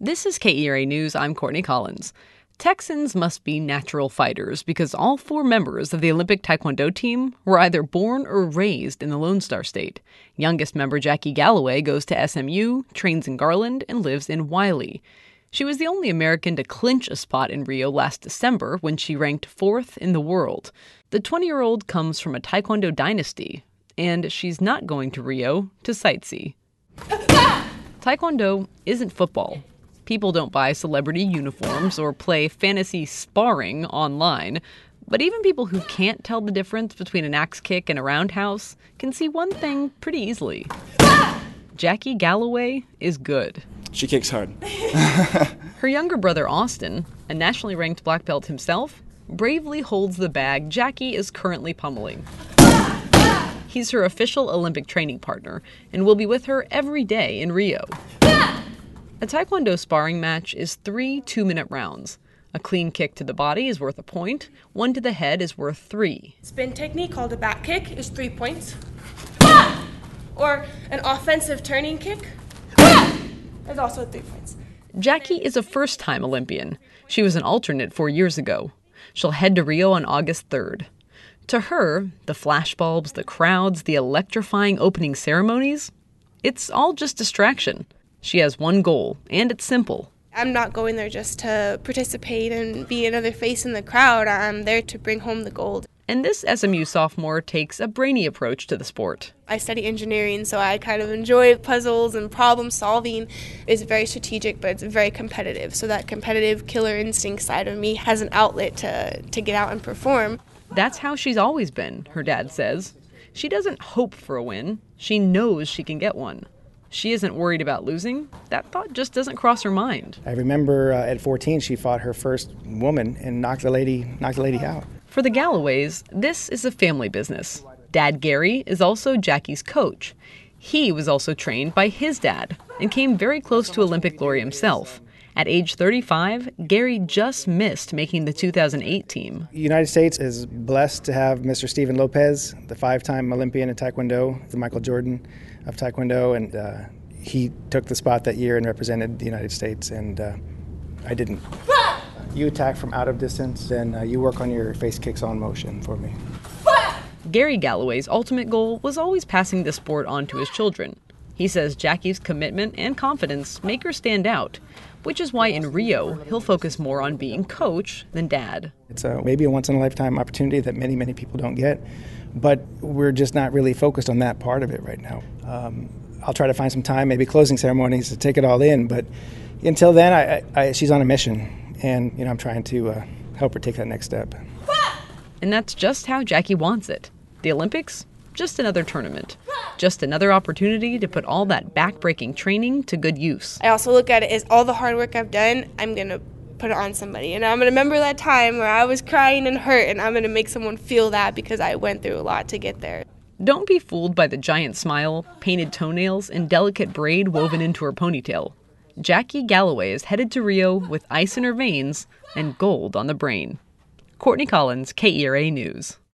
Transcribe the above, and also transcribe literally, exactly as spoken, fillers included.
This is K E R A News. I'm Courtney Collins. Texans must be natural fighters because all four members of the Olympic Taekwondo team were either born or raised in the Lone Star State. Youngest member Jackie Galloway goes to S M U, trains in Garland, and lives in Wiley. She was the only American to clinch a spot in Rio last December when she ranked fourth in the world. The twenty-year-old comes from a Taekwondo dynasty, and she's not going to Rio to sightsee. Taekwondo isn't football. People don't buy celebrity uniforms or play fantasy sparring online. But even people who can't tell the difference between an axe kick and a roundhouse can see one thing pretty easily. Jackie Galloway is good. She kicks hard. Her younger brother, Austin, a nationally ranked black belt himself, bravely holds the bag Jackie is currently pummeling. He's her official Olympic training partner and will be with her every day in Rio. A Taekwondo sparring match is three two-minute rounds. A clean kick to the body is worth a point. One to the head is worth three. Spin technique called a back kick is three points. Or an offensive turning kick is also three points. Jackie is a first-time Olympian. She was an alternate four years ago. She'll head to Rio on August third. To her, the flashbulbs, the crowds, the electrifying opening ceremonies, it's all just distraction. She has one goal, and it's simple. I'm not going there just to participate and be another face in the crowd. I'm there to bring home the gold. And this S M U sophomore takes a brainy approach to the sport. I study engineering, so I kind of enjoy puzzles and problem solving. It's very strategic, but it's very competitive. So that competitive killer instinct side of me has an outlet to, to get out and perform. That's how she's always been, her dad says. She doesn't hope for a win. She knows she can get one. She isn't worried about losing. That thought just doesn't cross her mind. I remember uh, at fourteen, she fought her first woman and knocked the lady, knocked the lady out. For the Galloways, this is a family business. Dad Gary is also Jackie's coach. He was also trained by his dad and came very close to Olympic glory himself. At age thirty-five, Gary just missed making the two thousand eight team. The United States is blessed to have Mister Stephen Lopez, the five-time Olympian in Taekwondo, the Michael Jordan of Taekwondo, and uh, he took the spot that year and represented the United States, and uh, I didn't. You attack from out of distance, and uh, you work on your face kicks on motion for me. Gary Galloway's ultimate goal was always passing the sport on to his children. He says Jackie's commitment and confidence make her stand out, which is why in Rio, he'll focus more on being coach than dad. It's a, maybe a once-in-a-lifetime opportunity that many, many people don't get, but we're just not really focused on that part of it right now. Um, I'll try to find some time, maybe closing ceremonies, to take it all in, but until then, I, I, she's on a mission, and you know I'm trying to uh, help her take that next step. And that's just how Jackie wants it. The Olympics? Just another tournament. Just another opportunity to put all that back-breaking training to good use. I also look at it as all the hard work I've done, I'm going to put it on somebody. And I'm going to remember that time where I was crying and hurt, and I'm going to make someone feel that because I went through a lot to get there. Don't be fooled by the giant smile, painted toenails, and delicate braid woven into her ponytail. Jackie Galloway is headed to Rio with ice in her veins and gold on the brain. Courtney Collins, K E R A News.